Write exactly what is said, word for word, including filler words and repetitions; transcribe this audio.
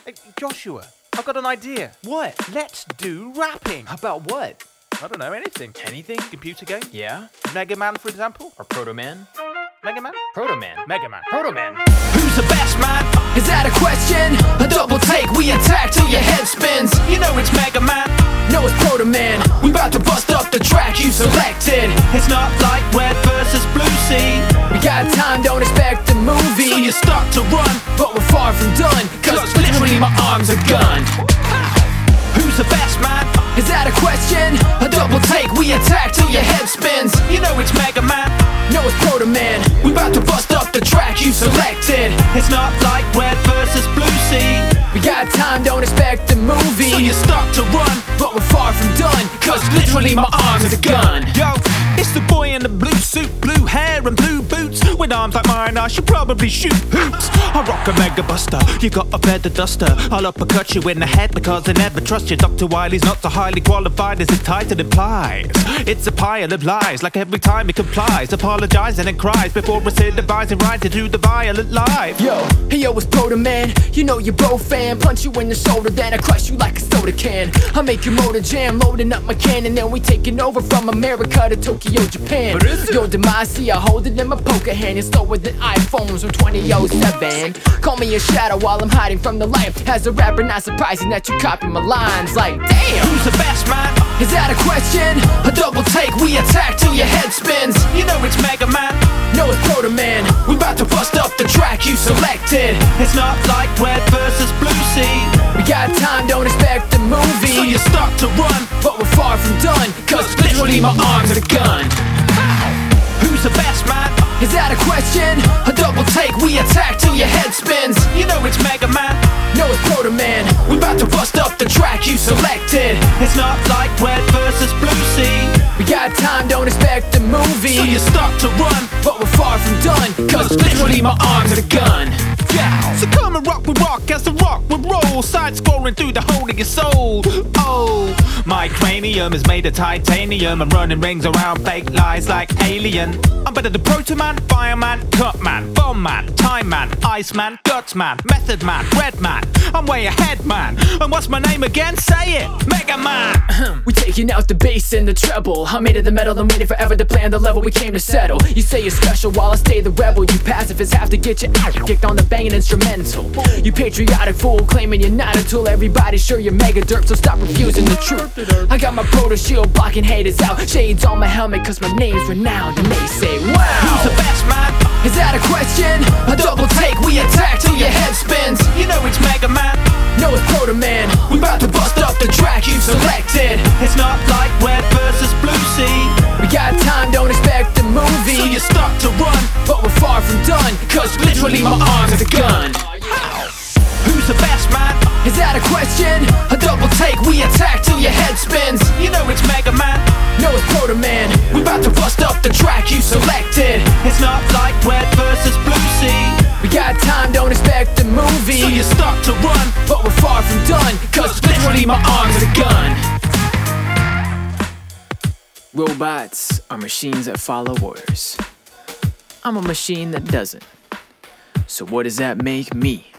Hey, Joshua, I've got an idea. What? Let's do rapping. About what? I don't know, anything. Anything? Computer game? Yeah? Mega Man, for example? Or Proto Man? Mega Man? Proto Man. Mega Man. Proto Man. Who's the best man? Is that a question? A double take, we attack till your head spins. You know it's Mega Man. No, it's Proto Man. We about to bust up the track you selected. It's not like Red versus Blue Sea. We got time, don't expect a movie. So you start to run, but we're far from done, cause literally my arm's a gun. Who's the best man? Is that a question? A double take, we attack till your head spins. You know it's Mega Man. No, it's Proto Man. We about to bust up the track you selected. It's not like Red versus Blue Sea. We got time, don't expect a movie. So you start to run, but we're far from done, cause literally my arm's a gun. Yo, it's the boy in the blue suit, blue hair and blue boots. With arms like mine, I should probably shoot hoops. I rock a Mega Buster, you got a feather duster. I'll uppercut you in the head because I never trust you. Doctor Wiley's not so highly qualified as his title implies. It's a pile of lies, like every time he complies, apologizing and cries before recidivizing right into the violent life. Yo, hey yo, it's Proto Man. You know you're bro fan. Punch you in the shoulder, then I crush you like a soda can. I make your motor jam, loading up my cannon, then we taking over from America to Tokyo, Japan. Your demise, see I hold it in my poker hand. It's slower than iPhones from twenty oh seven. Call me a shadow while I'm hiding from the light. As a rapper, not surprising that you copy my lines. Like, damn, who's the best man? Is that a question? A double take, we attack till your head spins. You know it's Mega Man. No, it's Proto Man. We about to bust up the track you selected. It's not like Red versus Blue Sea. We got time, don't expect a movie. So you start to run, but we're far from done, cause literally my arm's a gun. Who's the best man? Is that a question? A double take, we attack till your head spins. You know it's Mega Man. No, it's Proto Man. We about to bust up the track you selected. It's not like Red versus Blue Sea. We got time, don't expect a movie. So you start to run, but we're far from done, cause literally my arm's a gun. Yeah. So come and rock with rock as the rock would roll, side scoring through the hole in your soul. Oh, my cranium is made of titanium. I'm running rings around fake lies like alien. I'm better than Proto Man, Fireman, Cut Man, Bomb Man, Time Man, Ice Man, Guts Man, Method Man, Red Man. I'm way ahead, man. And what's my name again? Say it, Mega Man. We taking out the bass and the treble. I'm made of the metal, I'm waiting forever to plan the level we came to settle. You say you're special while I stay the rebel. You pacifists have to get you out, kicked on the banging instrumental. You patriotic fool claiming you're not a tool. Everybody's sure you're mega derp, so stop refusing the truth. I got my Proto shield blocking haters out. Shades on my helmet cause my name's renowned. And they say, wow, who's the best man? Is that a question? A double take, we attack till your head spins. You know it's Mega Man. No, it's Proto Man. We about to bust up the track you selected. It's not like Red versus Blue Sea. We got time, don't expect a movie. So you start to run, but we're far from done, cause literally my arm's a gun. Who's the best man? Is that a question? A double take, we attack till your head spins. You know it's Mega Man. No, it's Proto Man. We about to bust up the track you selected. It's not like Red versus Blue Sea. We got time, don't expect a movie. So you start to run, but we're far from done, cause literally my arm's a gun. Robots are machines that follow orders. I'm a machine that doesn't. So what does that make me?